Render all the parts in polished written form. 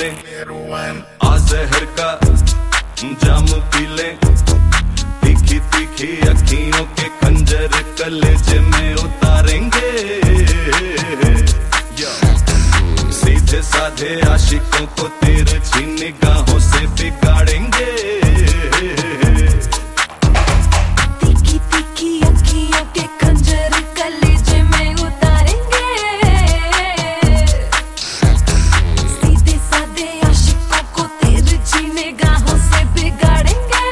ले, आ जहर का जाम पी ले। तीखी तीखी अखियों के खंजर कलेजे में उतारेंगे। सीधे साधे आशिकों को तिरछी निगाहों से बिगाड़ेंगे। तीखी तीखी अखियों के खंजर कलेजे में उतारेंगे। सीधे साधे आशिकों को तिरछी निगाहों से बिगाड़ेंगे।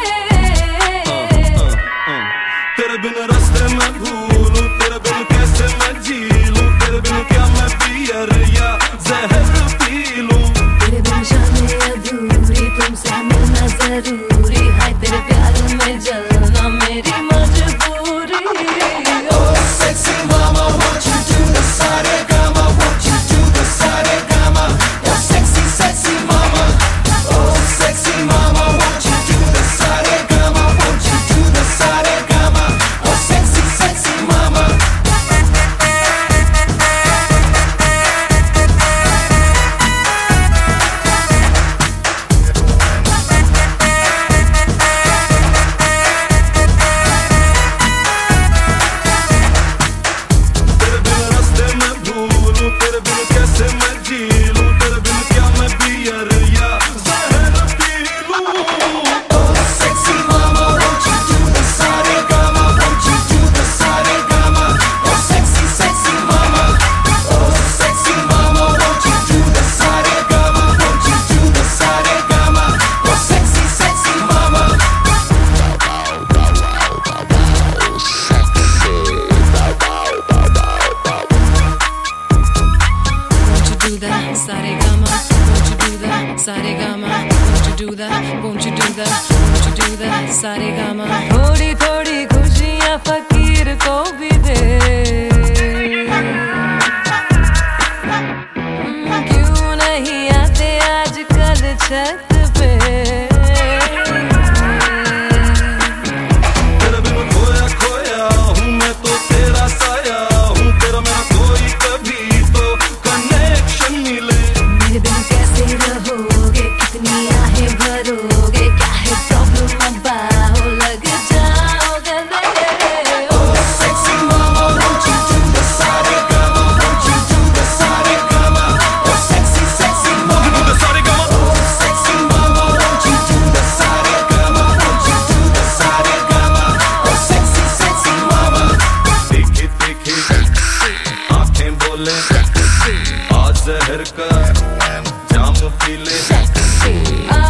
तेरे बिन रास्ते में भूलूं, तेरे बिन कैसे मैं जी लूं। तेरे बिन क्या मैं पियर या जहर पी लूं। तेरे बिन शामें अधूरी, तुमसे मिलना जरूरी। हाय तेरे प्यार में जलना मेरी मजबूरी। Oh sexy mama, won't you do the sa-re-ga-ma? Won't you do the sa-re-ga-ma? Oh sexy sexy mama. Oh sexy mama, won't you do the sa-re-ga-ma? Won't you do the sa-re-ga-ma? Oh sexy sexy mama. तेरे बिन कैसे मैं जी लूं। तेरे बिन क्या मैं beer या जहर P लूं। Oh sexy mama, won't you do the sa-re-ga-ma? Won't you do the sa-re-ga-ma? Oh sexy sexy mama. Oh sexy mama, won't you do the sa-re-ga-ma? Won't you do the sa-re-ga-ma? Oh sexy sexy mama. Do that, sa-re-ga-ma. Won't you do that, sa-re-ga-ma? Won't you do that? Won't you do that? Won't you do that, sa-re-ga-ma? थोड़ी थोड़ी खुशियाँ फकीर को भी दे। क्यों नहीं आते आजकल छत पे। तेरे बिन खोया खोया हूँ मैं तो तेरा साया हूँ। तेरा मेरा कोई कभी तो कनेक्शन मिले। मेरे बिन कैसे रहोगे, कितनी आहें भरोगे। क्या है प्रॉब्लम अब आओ लग जाओ गले। Oh sexy mama, won't you do the sa-re-ga-ma? Won't you do the sa-re-ga-ma? Oh sexy sexy mama. Do the sa-re-ga-ma. Oh sexy mama, won't you do the sa-re-ga-ma? Won't you do the sa-re-ga-ma? Oh sexy sexy mama. तीखी तीखी आँखें बोले, आ जहर का जाम P ले।